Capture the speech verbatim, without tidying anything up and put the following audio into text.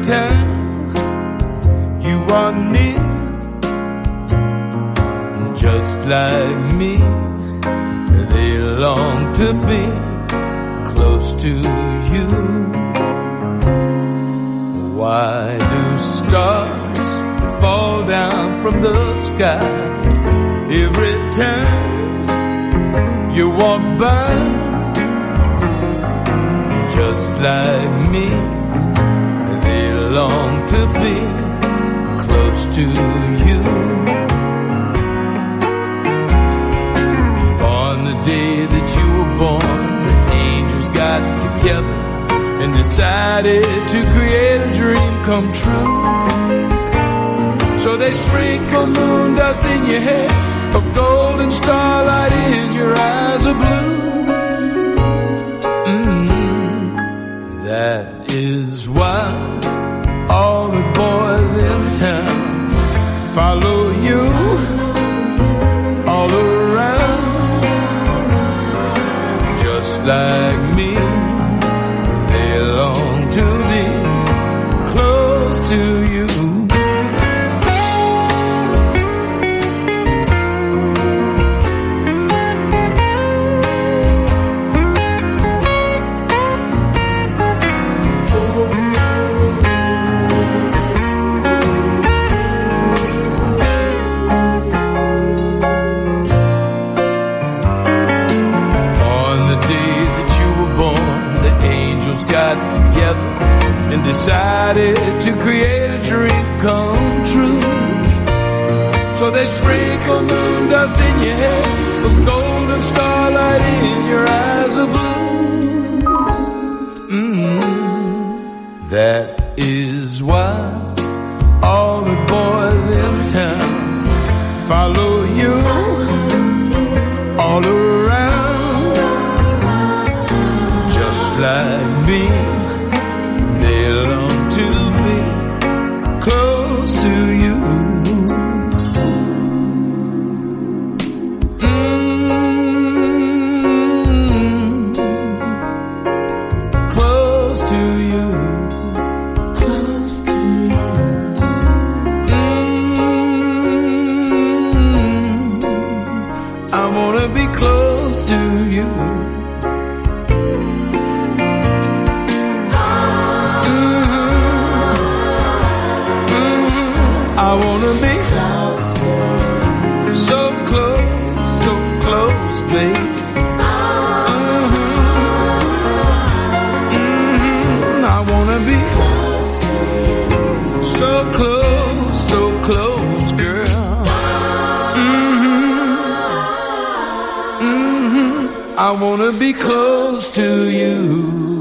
time you are near, just like me, they long to be close to you. Why do stars fall down from the sky every time you walk by? Just like me, they long to be close to you. On the day that you were born, the angels got together and decided to create a dream come true. So they sprinkle moon dust in your hair, of golden starlight in your eyes of blue. Mm-hmm. That is why all the boys in town follow you all around. Just like me, they long to be close to you. Decided to create a dream come true. So they sprinkle moon dust in your hair, of golden starlight in your eyes of blue. Mm-hmm. That is why all the boys in town follow you all around. Just like me, close to you. Mm-hmm. Close to you. Close to you. Mm-hmm. I wanna be close to you. I wanna be close to you. So close, so close, babe. Mm-hmm. Mm-hmm. I wanna be close to you. So close, so close, girl. Mm-hmm. Mm-hmm. I wanna be close to you.